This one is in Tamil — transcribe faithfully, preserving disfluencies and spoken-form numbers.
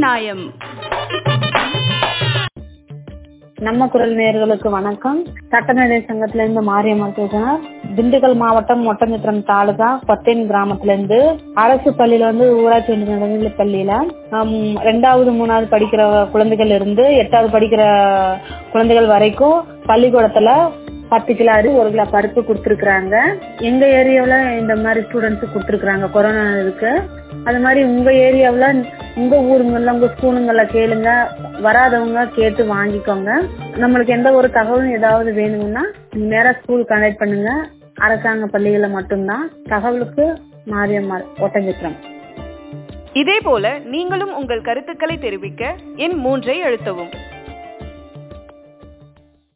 நியாயம். நம்ம குரல் நேயர்களுக்கு வணக்கம். சட்டமேதை சங்கத்துல இருந்து மாரியம்மாள் பேசுறேன். திண்டுக்கல் மாவட்டம் ஒட்டஞ்சத்திரம் தாலுகா பத்தேன் கிராமத்துல இருந்து அரசு பள்ளியில வந்து ஊராட்சி ஒன்றிய நடுநிலை பள்ளியில ரெண்டாவது மூணாவது படிக்கிற குழந்தைகள் இருந்து எட்டாவது படிக்கிற குழந்தைகள் வரைக்கும் பள்ளிக்கூடத்துல பத்து கிலோ அரி ஒரு கிலோ பருப்பு கொடுத்துருக்குறாங்க. எங்க ஏரியாவில இந்த மாதிரி ஸ்டூடெண்ட்ஸ் கொடுத்துருக்குறாங்க கொரோனா இருக்கு. அது மாதிரி உங்க ஏரியாவில உங்க ஊருங்கள்ல உங்க ஸ்கூலுங்கள்ல கேளுங்க, வராதவங்க கேட்டு வாங்கிக்கோங்க. நம்மளுக்கு எந்த ஒரு தகவலும் ஏதாவது வேணும்னா நேரா ஸ்கூல் கனெக்ட் பண்ணுங்க. அரசாங்க பள்ளிகளை மட்டும்தான். தகவலுக்கு மாரியம்மாள் ஒட்டஞ்சத்திரம். இதே போல நீங்களும் உங்கள் கருத்துக்களை தெரிவிக்க எண் மூன்றை அழுத்தவும்.